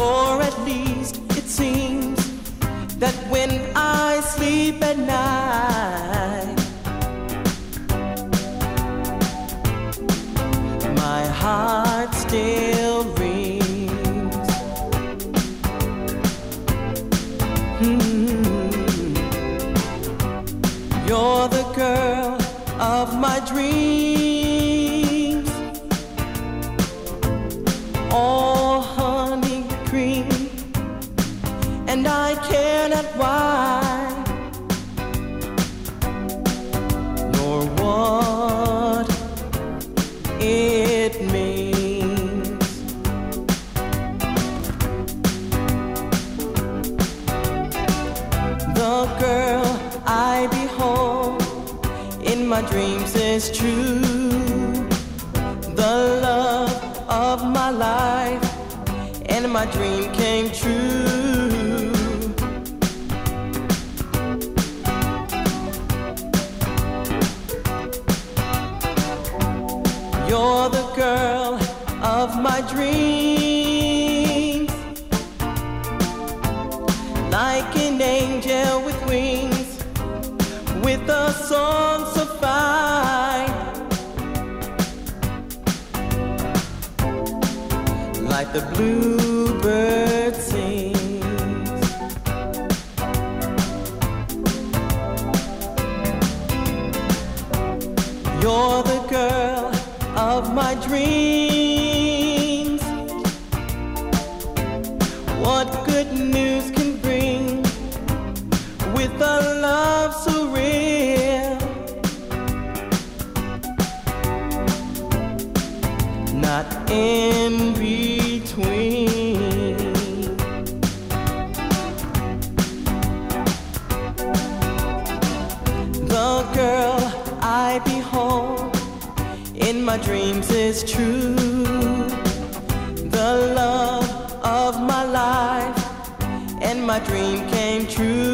or at least it seems that when I sleep at night, my heart still rings. You're the girl of my dreams, all honey cream, and I cannot why, nor what it means. The girl I behold in my dreams is true, the love of my life, and my dream came true. You're the girl of my dreams, like an angel with wings, with a song so fine, like the bluebird sings. You're the girl of my dreams. What good news can bring with a love so real? Not in between. The girl I behold in my dreams is true, the love of my life, and my dream came true.